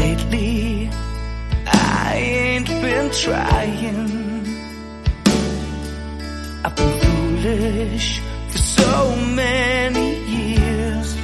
lately I ain't been trying. I've been foolish for so many years.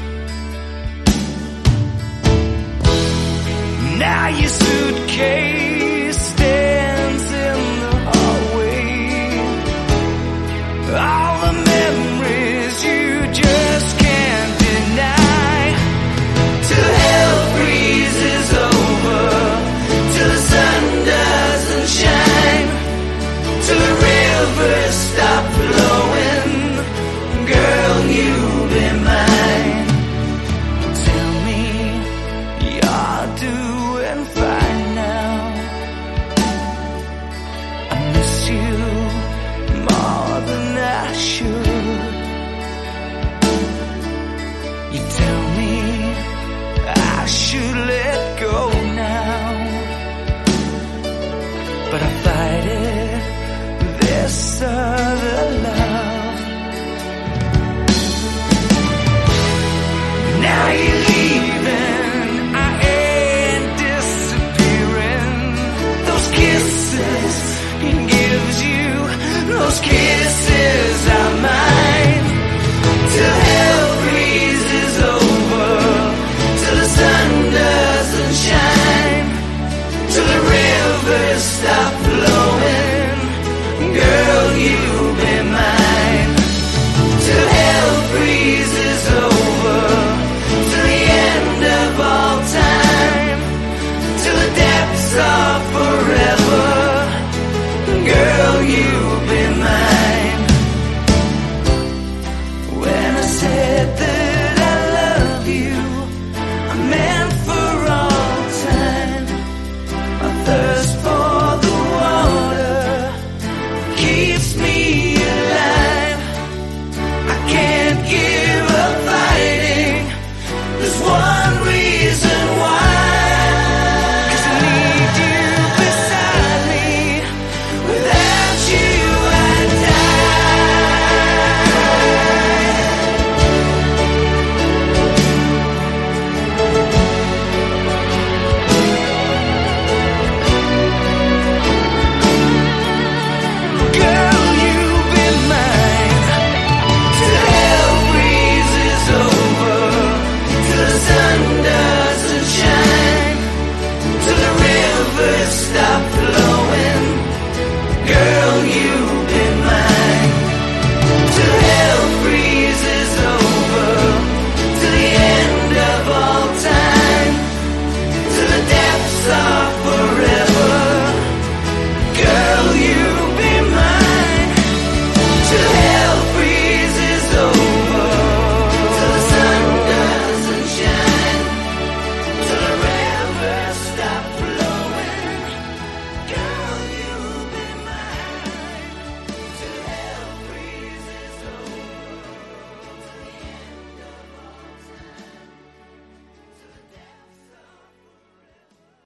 Now your suitcase stands in the hallway. All the memories you just can't deny. Till hell freezes over, till the sun doesn't shine, till the rivers stop flowing. Girl, you'll be mine. Tell me you're doing fine now. I miss you more than I should. You tell me I should let go now, but I fight it with this other love. Now you're leaving, I ain't disappearing. Those kisses he gives you, those kisses are mine. Till hell freezes over, till the sun doesn't shine, till the rivers stop flowing. Girl, you'll be mine. Till hell freezes over, till the end of all time, till the depths of